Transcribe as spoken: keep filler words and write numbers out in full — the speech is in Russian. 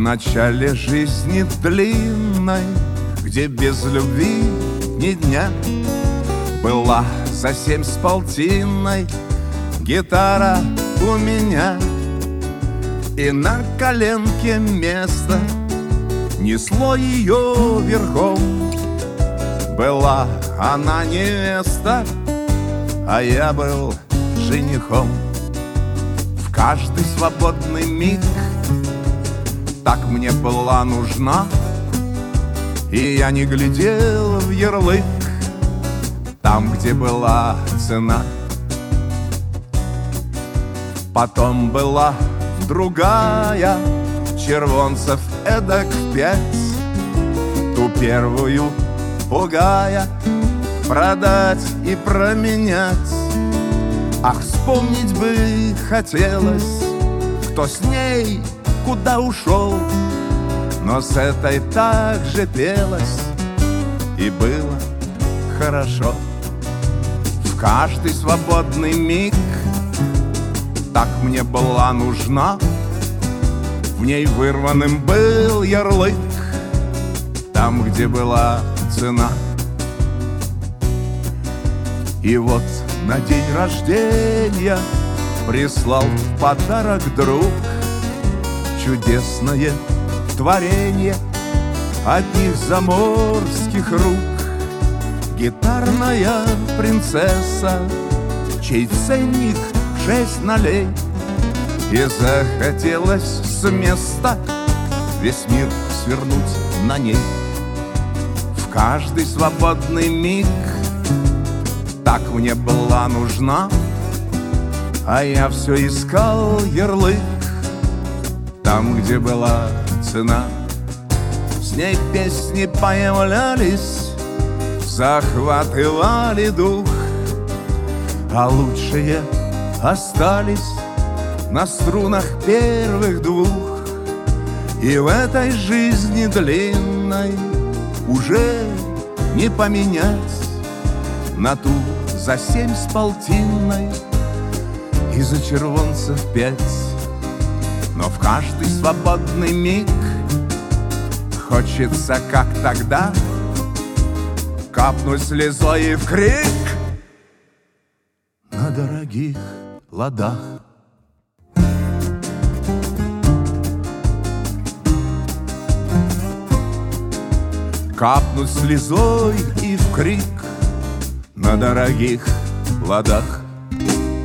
начале жизни длинной, где без любви ни дня, была за семь с полтиной гитара у меня, и на коленке место несло ее верхом. Была она невеста, а я был женихом. В каждый свободный миг так мне была нужна, и я не глядел в ярлык там, где была цена. Потом была другая, червонцев эдак в пять, ту первую пугая продать и променять. Ах, вспомнить бы хотелось, кто с ней куда ушел, но с этой так же пелось, и было хорошо. В каждый свободный миг так мне была нужна, в ней вырванным был ярлык там, где была цена. И вот на день рождения прислал в подарок друг чудесное творение одних заморских рук. Гитарная принцесса, чей ценник шесть нолей, и захотелось с места весь мир свернуть на ней. В каждый свободный миг так мне была нужна, а я все искал ярлык там, где была цена. С ней песни появлялись, захватывали дух, а лучшие остались на струнах первых двух. И в этой жизни длинной уже не поменять на ту за семь с полтиной и за червонцев пять. Но в каждый свободный миг хочется, как тогда, капнуть слезой и в крик на дорогих ладах. Капнуть слезой и в крик на дорогих ладах.